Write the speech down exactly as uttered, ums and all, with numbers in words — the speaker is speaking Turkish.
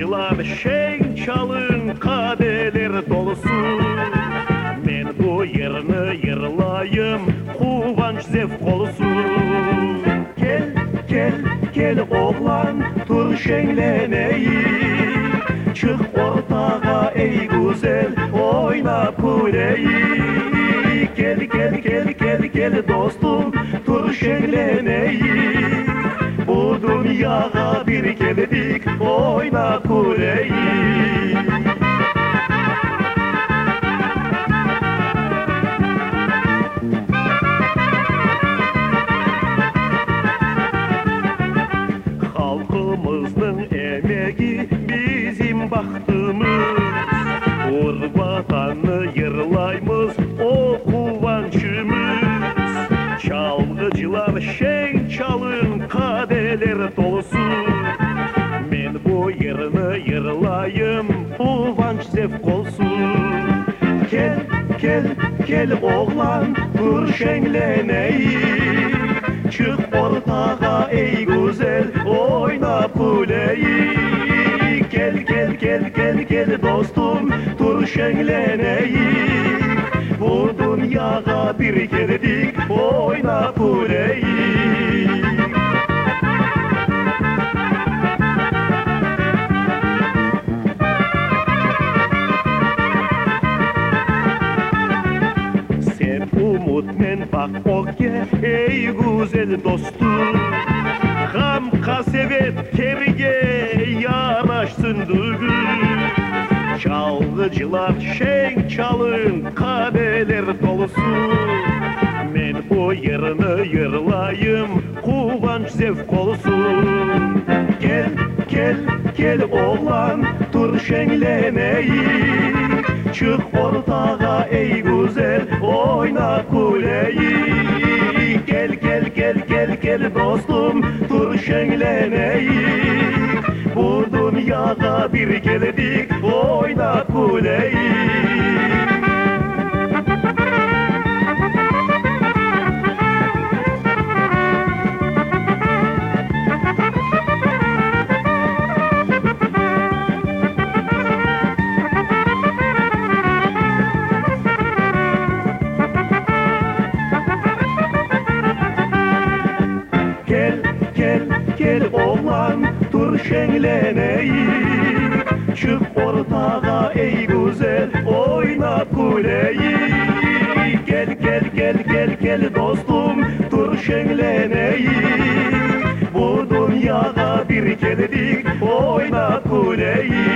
Çalgıcılar şen çalın kadeler dolusu. Men bu yerini yırlayım kuvanç zevk olsun. Gel gel gel oğlan tur şenleneyim. Çık ortağa ey güzel oyna kuleyi. Gel gel gel gel gel dostum tur şenleneyim. Bu dünyaya bir geldik oyna kuleyi. Halkımızın emeği bizim bahtımız. Uğur vatanı yırlayımız o kuvançımız. Çalgıcılar şen çalın kadeler dolusu. Men bu yerini yırlayım kuvanç zevk olsun. Gel gel gel oğlan dur şenleneyim. Çık ortağa ey güzel oyna kuleyi. Gel gel gel gel gel dostum dur şenleneyim. Bu dünyaya bir geldik oyna kuleyi. Sen umut men bak okya ey güzel dostum. Ham kasevet terge yanaşsın duygu. Çalgıcılar şen çalın kadeler dolusu. Men bu yerini yırlayım kuvanç zevk olsun. Gel gel gel oğlan dur şenleneyim. Çık ortağa ey güzel oyna kuleyi. Gel gel gel gel gel dostum dur şenleneyim. Bu dünyaya bir geldik oyna kuleyi. Gel gel gel oğlan dur şenleneyim. Çık ortağa ey güzel oyna kuleyi. Gel gel gel gel gel dostum dur şenleneyim. Bu dünyaya bir geldik oyna kuleyi.